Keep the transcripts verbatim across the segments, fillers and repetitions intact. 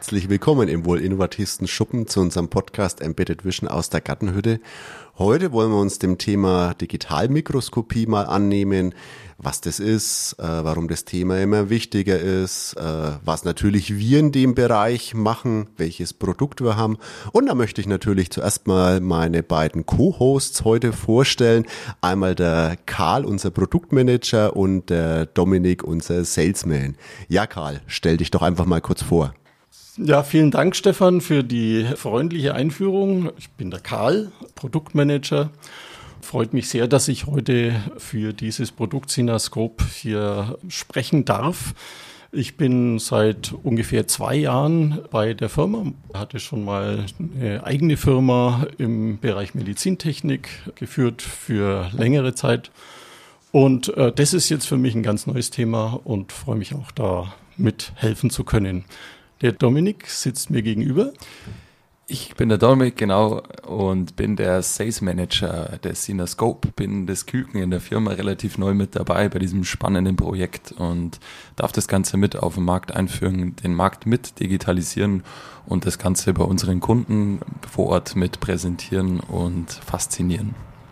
Herzlich willkommen im wohl innovativsten Schuppen zu unserem Podcast Embedded Vision aus der Gartenhütte. Heute wollen wir uns dem Thema Digitalmikroskopie mal annehmen, was das ist, äh, warum das Thema immer wichtiger ist, äh, was natürlich wir in dem Bereich machen, welches Produkt wir haben. Und da möchte ich natürlich zuerst mal meine beiden Co-Hosts heute vorstellen. Einmal der Karl, unser Produktmanager, und der Dominik, unser Salesman. Ja, Karl, stell dich doch einfach mal kurz vor. Ja, vielen Dank, Stefan, für die freundliche Einführung. Ich bin der Karl, Produktmanager. Freut mich sehr, dass ich heute für dieses Produkt Cinescope hier sprechen darf. Ich bin seit ungefähr zwei Jahren bei der Firma, hatte schon mal eine eigene Firma im Bereich Medizintechnik geführt für längere Zeit. Und äh, das ist jetzt für mich ein ganz neues Thema und freue mich auch, da mithelfen zu können. Der Dominik sitzt mir gegenüber. Ich bin der Dominik, genau, und bin der Sales Manager des Cinescope, bin das Küken in der Firma relativ neu mit dabei bei diesem spannenden Projekt und darf das Ganze mit auf den Markt einführen, den Markt mit digitalisieren und das Ganze bei unseren Kunden vor Ort mit präsentieren und faszinieren.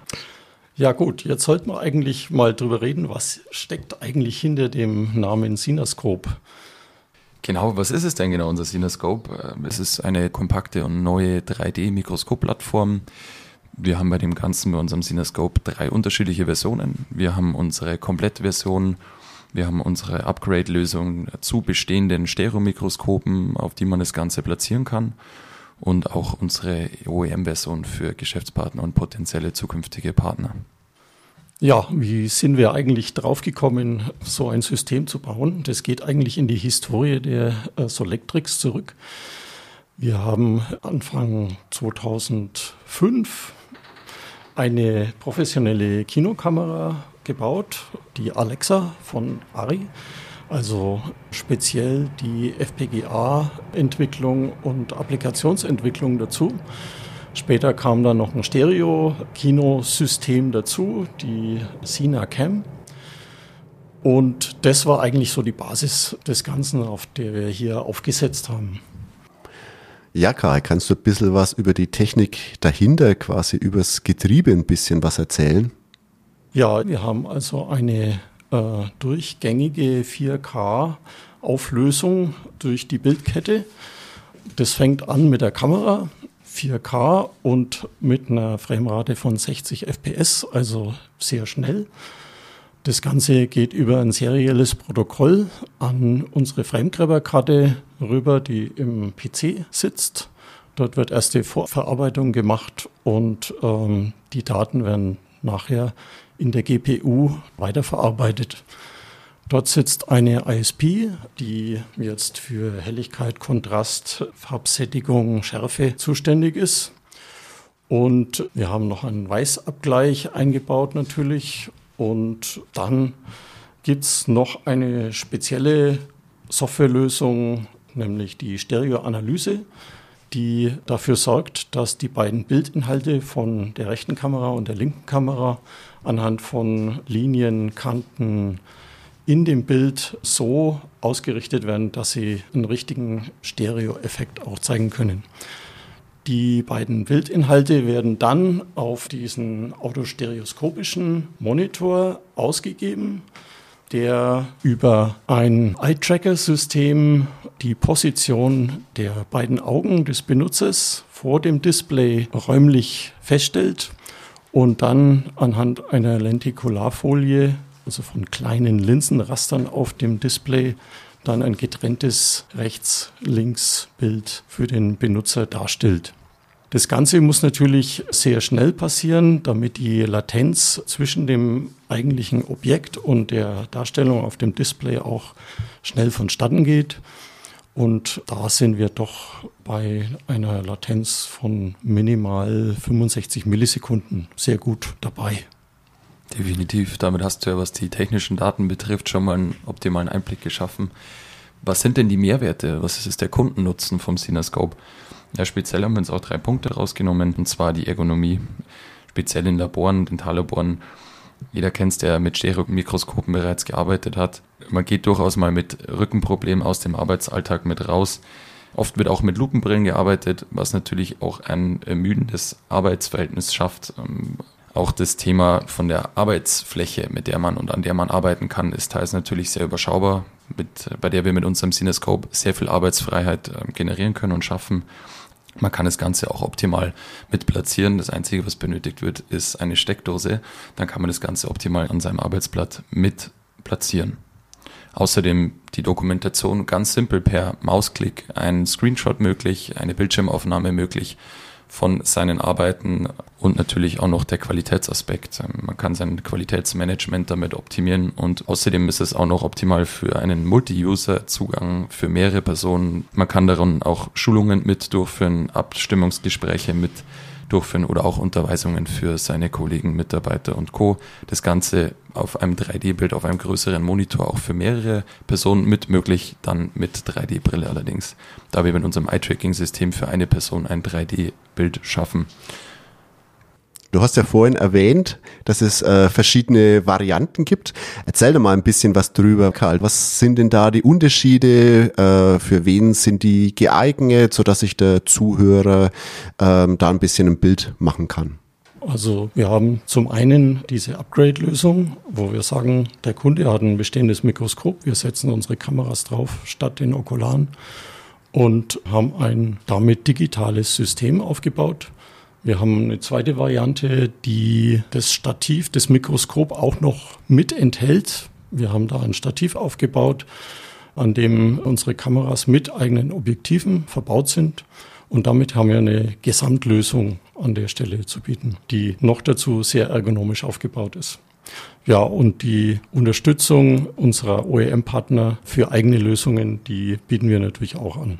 Ja gut, jetzt sollten wir eigentlich mal drüber reden, was steckt eigentlich hinter dem Namen Cinescope? Genau, was ist es denn genau, unser Cinescope? Es ist eine kompakte und neue drei D-Mikroskop-Plattform. Wir haben bei dem Ganzen, bei unserem Cinescope, drei unterschiedliche Versionen. Wir haben unsere Komplettversion, wir haben unsere Upgrade-Lösung zu bestehenden Stereomikroskopen, auf die man das Ganze platzieren kann, und auch unsere O E M-Version für Geschäftspartner und potenzielle zukünftige Partner. Ja, wie sind wir eigentlich draufgekommen, so ein System zu bauen? Das geht eigentlich in die Historie der äh, Solectrix zurück. Wir haben Anfang zweitausendfünf eine professionelle Kinokamera gebaut, die Alexa von Arri, also speziell die F P G A-Entwicklung und Applikationsentwicklung dazu. Später kam dann noch ein Stereo-Kinosystem dazu, die Cinecam. Und das war eigentlich so die Basis des Ganzen, auf der wir hier aufgesetzt haben. Ja, Karl, kannst du ein bisschen was über die Technik dahinter, quasi übers Getriebe ein bisschen was erzählen? Ja, wir haben also eine äh, durchgängige vier K-Auflösung durch die Bildkette. Das fängt an mit der Kamera. vier K und mit einer Framerate von sechzig F P S, also sehr schnell. Das Ganze geht über ein serielles Protokoll an unsere Framegrabber-Karte rüber, die im P C sitzt. Dort wird erst die Vorverarbeitung gemacht und ähm, die Daten werden nachher in der G P U weiterverarbeitet. Dort sitzt eine I S P, die jetzt für Helligkeit, Kontrast, Farbsättigung, Schärfe zuständig ist. Und wir haben noch einen Weißabgleich eingebaut natürlich. Und dann gibt es noch eine spezielle Softwarelösung, nämlich die Stereoanalyse, die dafür sorgt, dass die beiden Bildinhalte von der rechten Kamera und der linken Kamera anhand von Linien, Kanten, in dem Bild so ausgerichtet werden, dass sie einen richtigen Stereo-Effekt auch zeigen können. Die beiden Bildinhalte werden dann auf diesen autostereoskopischen Monitor ausgegeben, der über ein Eye-Tracker-System die Position der beiden Augen des Benutzers vor dem Display räumlich feststellt und dann anhand einer Lentikularfolie, also von kleinen Linsenrastern auf dem Display, dann ein getrenntes Rechts-Links-Bild für den Benutzer darstellt. Das Ganze muss natürlich sehr schnell passieren, damit die Latenz zwischen dem eigentlichen Objekt und der Darstellung auf dem Display auch schnell vonstatten geht. Und da sind wir doch bei einer Latenz von minimal fünfundsechzig Millisekunden sehr gut dabei. Definitiv. Damit hast du ja, was die technischen Daten betrifft, schon mal einen optimalen Einblick geschaffen. Was sind denn die Mehrwerte? Was ist der Kundennutzen vom Cinescope? Ja, speziell haben wir uns auch drei Punkte rausgenommen, und zwar die Ergonomie. Speziell in Laboren, Dentallaboren. Jeder kennt es, der mit Stereomikroskopen bereits gearbeitet hat. Man geht durchaus mal mit Rückenproblemen aus dem Arbeitsalltag mit raus. Oft wird auch mit Lupenbrillen gearbeitet, was natürlich auch ein ermüdendes Arbeitsverhältnis schafft. Auch das Thema von der Arbeitsfläche, mit der man und an der man arbeiten kann, ist teils natürlich sehr überschaubar, mit, bei der wir mit unserem CineScope sehr viel Arbeitsfreiheit generieren können und schaffen. Man kann das Ganze auch optimal mit platzieren. Das Einzige, was benötigt wird, ist eine Steckdose. Dann kann man das Ganze optimal an seinem Arbeitsblatt mit platzieren. Außerdem die Dokumentation ganz simpel per Mausklick, ein Screenshot möglich, eine Bildschirmaufnahme möglich von seinen Arbeiten und natürlich auch noch der Qualitätsaspekt. Man kann sein Qualitätsmanagement damit optimieren und außerdem ist es auch noch optimal für einen Multi-User-Zugang für mehrere Personen. Man kann darin auch Schulungen mit durchführen, Abstimmungsgespräche mit durchführen oder auch Unterweisungen für seine Kollegen, Mitarbeiter und Co. Das Ganze auf einem drei D Bild, auf einem größeren Monitor, auch für mehrere Personen mit möglich, dann mit drei D Brille allerdings, da wir mit unserem Eye-Tracking-System für eine Person ein drei D Bild schaffen. Du hast ja vorhin erwähnt, dass es äh, verschiedene Varianten gibt. Erzähl doch mal ein bisschen was drüber, Karl. Was sind denn da die Unterschiede? Äh, für wen sind die geeignet, sodass sich der Zuhörer ähm, da ein bisschen ein Bild machen kann? Also wir haben zum einen diese Upgrade-Lösung, wo wir sagen, der Kunde hat ein bestehendes Mikroskop, wir setzen unsere Kameras drauf statt den Okularen und haben ein damit digitales System aufgebaut. Wir haben eine zweite Variante, die das Stativ, das Mikroskop auch noch mit enthält. Wir haben da ein Stativ aufgebaut, an dem unsere Kameras mit eigenen Objektiven verbaut sind. Und damit haben wir eine Gesamtlösung an der Stelle zu bieten, die noch dazu sehr ergonomisch aufgebaut ist. Ja, und die Unterstützung unserer O E M-Partner für eigene Lösungen, die bieten wir natürlich auch an.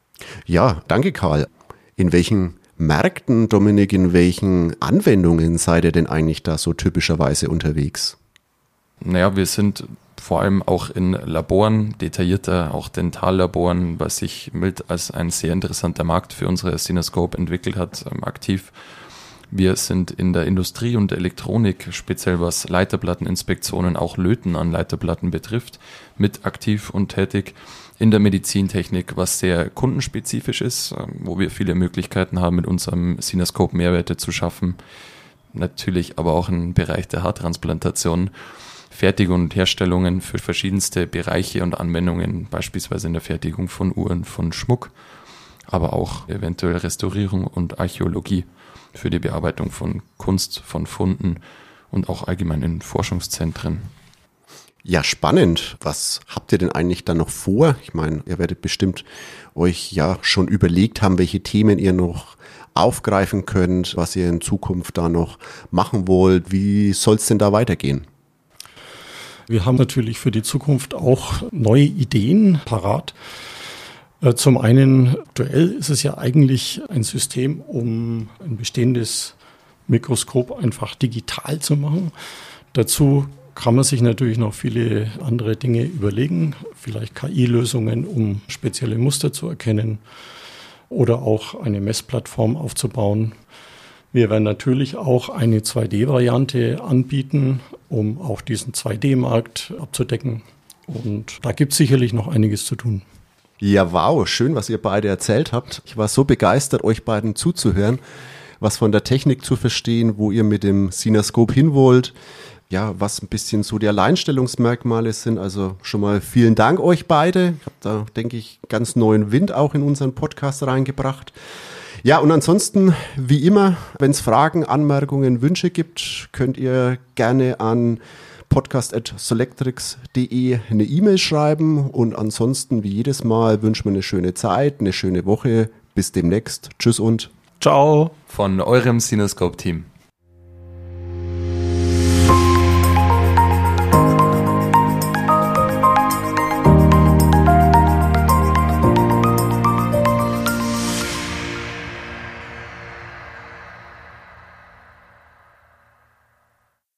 Ja, danke Karl. In welchen Märkten, Dominik, in welchen Anwendungen seid ihr denn eigentlich da so typischerweise unterwegs? Naja, wir sind vor allem auch in Laboren, detaillierter auch Dentallaboren, was sich mit als ein sehr interessanter Markt für unsere CineScope entwickelt hat, aktiv. Wir sind in der Industrie und Elektronik, speziell was Leiterplatteninspektionen, auch Löten an Leiterplatten betrifft, mit aktiv und tätig. In der Medizintechnik, was sehr kundenspezifisch ist, wo wir viele Möglichkeiten haben, mit unserem CineScope Mehrwerte zu schaffen. Natürlich aber auch im Bereich der Haartransplantation. Fertigung und Herstellungen für verschiedenste Bereiche und Anwendungen, beispielsweise in der Fertigung von Uhren, von Schmuck, aber auch eventuell Restaurierung und Archäologie für die Bearbeitung von Kunst, von Funden und auch allgemein in Forschungszentren. Ja, spannend. Was habt ihr denn eigentlich da noch vor? Ich meine, ihr werdet bestimmt euch ja schon überlegt haben, welche Themen ihr noch aufgreifen könnt, was ihr in Zukunft da noch machen wollt. Wie soll es denn da weitergehen? Wir haben natürlich für die Zukunft auch neue Ideen parat. Zum einen, aktuell ist es ja eigentlich ein System, um ein bestehendes Mikroskop einfach digital zu machen. Dazu kann man sich natürlich noch viele andere Dinge überlegen, vielleicht K I-Lösungen, um spezielle Muster zu erkennen oder auch eine Messplattform aufzubauen. Wir werden natürlich auch eine zwei D Variante anbieten, um auch diesen zwei D Markt abzudecken. Und da gibt es sicherlich noch einiges zu tun. Ja, wow, schön, was ihr beide erzählt habt. Ich war so begeistert, euch beiden zuzuhören, was von der Technik zu verstehen, wo ihr mit dem CineScope hin wollt. Ja, was ein bisschen so die Alleinstellungsmerkmale sind. Also schon mal vielen Dank euch beide. Ich habe da, denke ich, ganz neuen Wind auch in unseren Podcast reingebracht. Ja, und ansonsten, wie immer, wenn es Fragen, Anmerkungen, Wünsche gibt, könnt ihr gerne an podcast at solectrix punkt de eine E-Mail schreiben. Und ansonsten, wie jedes Mal, wünschen wir eine schöne Zeit, eine schöne Woche. Bis demnächst. Tschüss und ciao von eurem CineScope-Team.